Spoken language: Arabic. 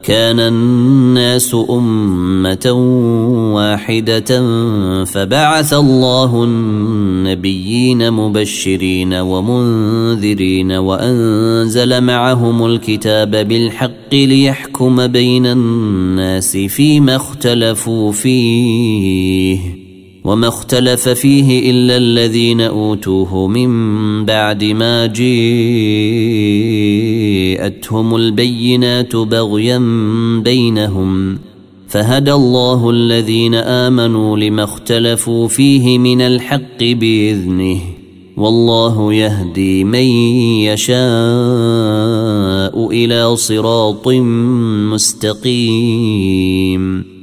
كان الناس أمة واحدة فبعث الله النبيين مبشرين ومنذرين وأنزل معهم الكتاب بالحق ليحكم بين الناس فيما اختلفوا فيه وما اختلف فيه إلا الذين أوتوه من بعد ما جاءتهم البينات بغيا بينهم فهدى الله الذين آمنوا لما اختلفوا فيه من الحق بإذنه والله يهدي من يشاء إلى صراط مستقيم.